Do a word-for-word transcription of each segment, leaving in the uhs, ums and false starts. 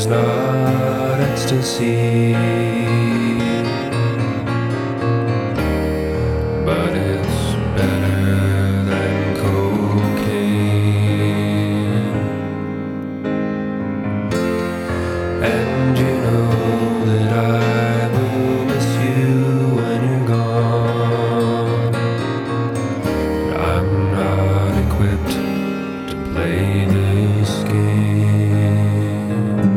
is not ecstasy, but it's better than cocaine. And you know that I will miss you when you're gone. I'm not equipped to play this game.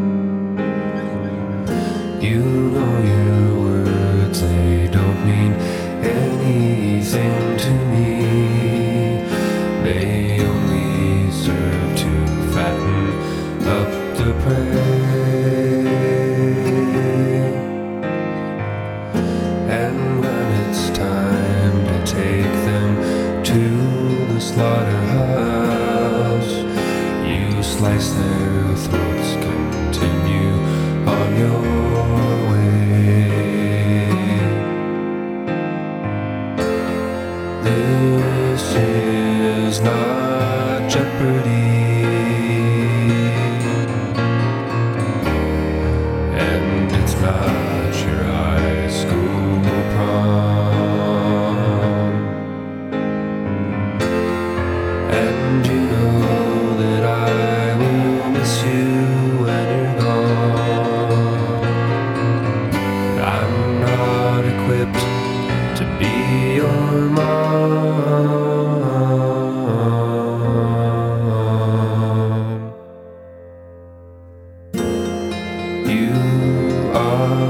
You know your words, they don't mean anything to me. They only serve to fatten up the prey. And when it's time to take them to the slaughterhouse, you slice their throats, continue on your way. This is not Jeopardy, and it's not your high school prom. And you know that I will miss you when you're gone. I'm not equipped to be your mom. You are